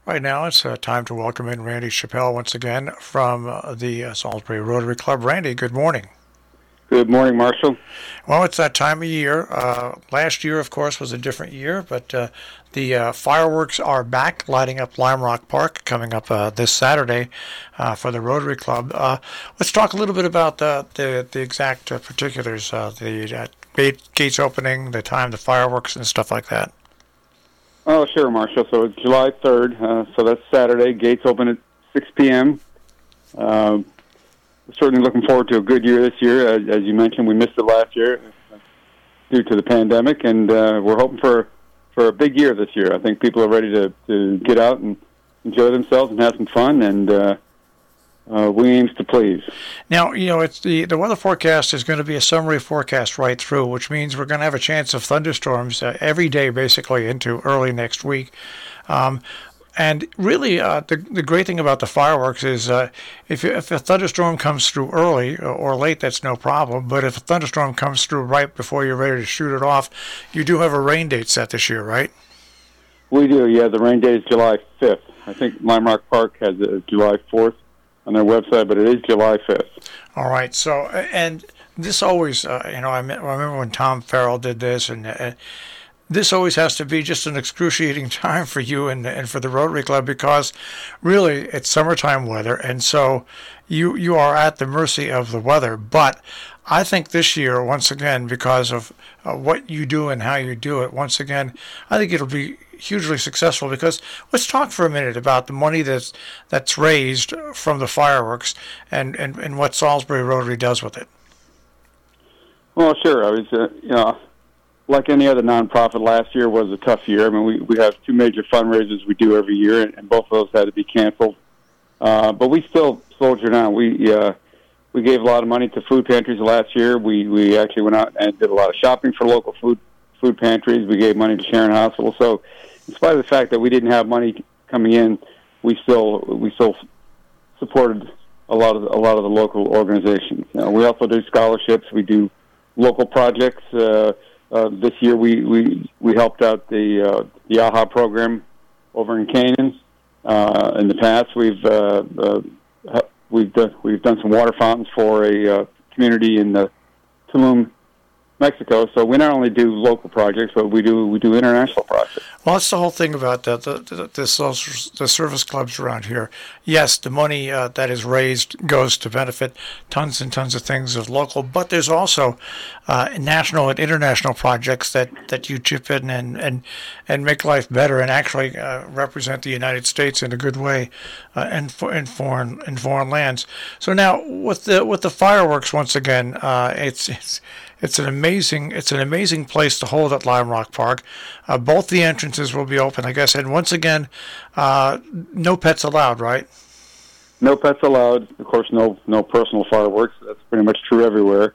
Right now, it's time to welcome in Randy Chappelle once again from the Salisbury Rotary Club. Randy, good morning. Good morning, Marshall. Well, it's that time of year. Last year, of course, was a different year, but the fireworks are back, lighting up Lime Rock Park coming up this Saturday for the Rotary Club. Let's talk a little bit about the exact particulars, the gates opening, the time, the fireworks, and stuff like that. Oh, sure, Marshall. So it's July 3rd, so that's Saturday. Gates open at 6 p.m. Certainly looking forward to a good year this year. As you mentioned, we missed it last year due to the pandemic, and we're hoping for a big year this year. I think people are ready to get out and enjoy themselves and have some fun, and we aims to please. Now, it's the weather forecast is going to be a summary forecast right through, which means we're going to have a chance of thunderstorms every day, basically, into early next week. And really, the great thing about the fireworks is if a thunderstorm comes through early or late, that's no problem. But if a thunderstorm comes through right before you're ready to shoot it off, you do have a rain date set this year, right? We do, yeah. The rain date is July 5th. I think Lime Rock Park has July 4th on their website, but it is July 5th. All right. So, and this always, I remember when Tom Farrell did this, and this always has to be just an excruciating time for you and for the Rotary Club, because really it's summertime weather, and so you are at the mercy of the weather. But I think this year, once again, because of what you do and how you do it, once again, I think it'll be hugely successful, because let's talk for a minute about the money that's raised from the fireworks and what Salisbury Rotary does with it. Well, sure. I was, like any other nonprofit, last year was a tough year. I mean, we have two major fundraisers we do every year, and both of those had to be canceled. But we still soldiered on. We gave a lot of money to food pantries last year. We actually went out and did a lot of shopping for local food pantries. We gave money to Sharon Hospital. So, in spite of the fact that we didn't have money coming in, we still supported a lot of the local organizations. We also do scholarships. We do local projects. This year we helped out the AHA program over in Canaan. In the past, we've done some water fountains for a community in Tulum, Mexico. So we not only do local projects, but we do international projects. Well, that's the whole thing about the service clubs around here. Yes, the money that is raised goes to benefit tons and tons of things of local, but there's also national and international projects that you chip in and make life better and actually represent the United States in a good way in foreign lands. So now with the fireworks, once again, it's an amazing place to hold at Lime Rock Park. Both the entrances will be open, I guess, and once again, no pets allowed, right? No pets allowed. Of course, no personal fireworks. That's pretty much true everywhere.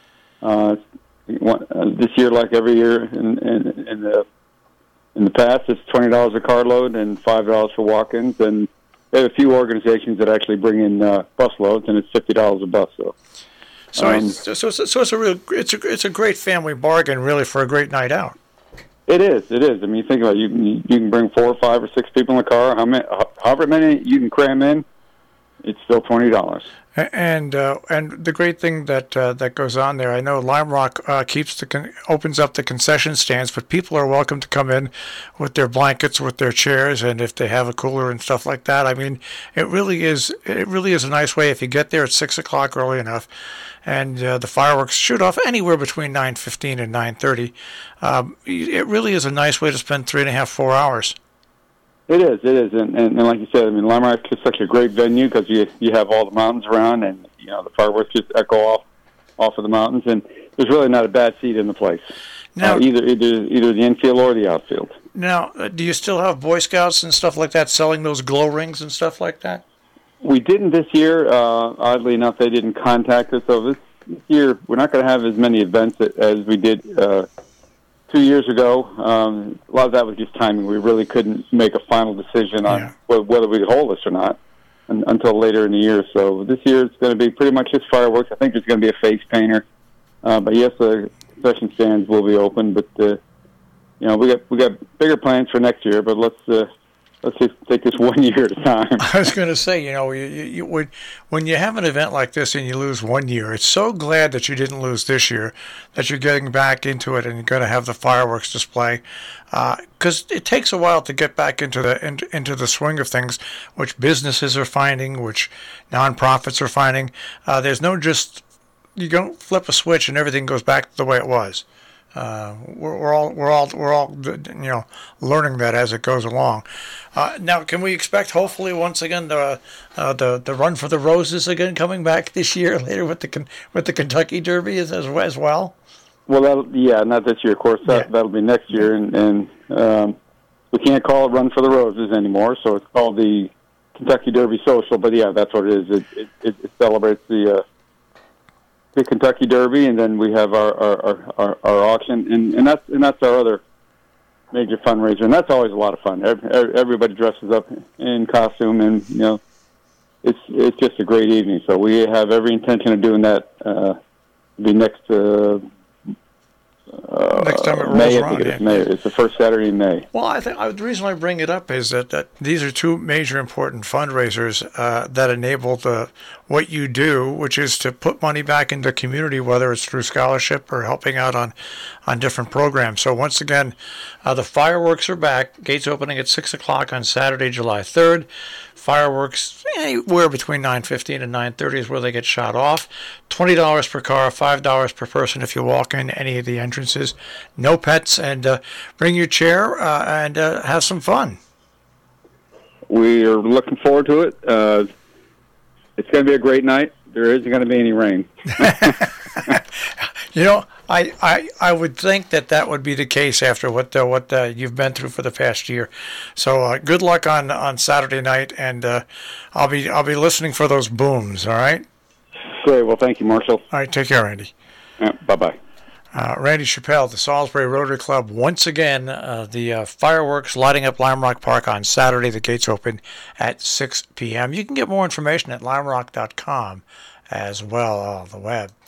This year, like every year in the past, it's $20 a carload and $5 for walk-ins. And they have a few organizations that actually bring in bus loads, and it's $50 a bus. So it's a great family bargain, really, for a great night out. It is. I mean, you think about it, you can bring 4 or 5 or 6 people in the car. However many you can cram in, it's still $20. And the great thing that goes on there, I know Lime Rock opens up the concession stands, but people are welcome to come in with their blankets, with their chairs, and if they have a cooler and stuff like that. I mean, it really is a nice way if you get there at 6 o'clock early enough, and the fireworks shoot off anywhere between 9:15 and 9:30. It really is a nice way to spend 3.5-4 hours. It is, and like you said, I mean, Lime Rock is such a great venue because you have all the mountains around, and the fireworks just echo off of the mountains, and there's really not a bad seat in the place. Now, either the infield or the outfield. Now, do you still have Boy Scouts and stuff like that selling those glow rings and stuff like that? We didn't this year. Oddly enough, they didn't contact us. So this year, we're not going to have as many events as we did 2 years ago. A lot of that was just timing. We really couldn't make a final decision on whether we could hold this or not until later in the year. So this year it's going to be pretty much just fireworks. I think there's going to be a face painter. But yes, the concession stands will be open. But we got bigger plans for next year. But let's let's just take this 1 year at a time. I was going to say, you would, when you have an event like this and you lose 1 year, it's so glad that you didn't lose this year, that you're getting back into it and you're going to have the fireworks display, because it takes a while to get back into the swing of things, which businesses are finding, which nonprofits are finding. There's no just you don't flip a switch and everything goes back to the way it was. We're all learning that as it goes along. Now, can we expect hopefully once again the run for the roses again coming back this year later with the Kentucky Derby as well? Well, not this year, of course. That'll be next year, and we can't call it Run for the Roses anymore, so it's called the Kentucky Derby Social. But yeah, that's what it is. It celebrates the Kentucky Derby, and then we have our auction, and that's our other major fundraiser, and that's always a lot of fun. Everybody dresses up in costume, and it's just a great evening. So we have every intention of doing that. Be next time it rolls May, around. It's May. It's the first Saturday in May. Well, I think the reason I bring it up is that these are two major important fundraisers that enable what you do, which is to put money back into the community, whether it's through scholarship or helping out on different programs. So once again, the fireworks are back. Gates opening at 6 o'clock on Saturday, July 3rd. Fireworks anywhere between 9:15 and 9:30 is where they get shot off. $20 per car, $5 per person if you walk in any of the entrances. No pets, and bring your chair and have some fun. We are looking forward to it. It's going to be a great night. There isn't going to be any rain. I would think that would be the case after what you've been through for the past year. So good luck on Saturday night, and I'll be listening for those booms. All right. Great. Well, thank you, Marshall. All right. Take care, Randy. Bye-bye. Randy Chappell, the Salisbury Rotary Club. Once again, the fireworks lighting up Lime Rock Park on Saturday. The gates open at 6 p.m. You can get more information at limerock.com as well on the web.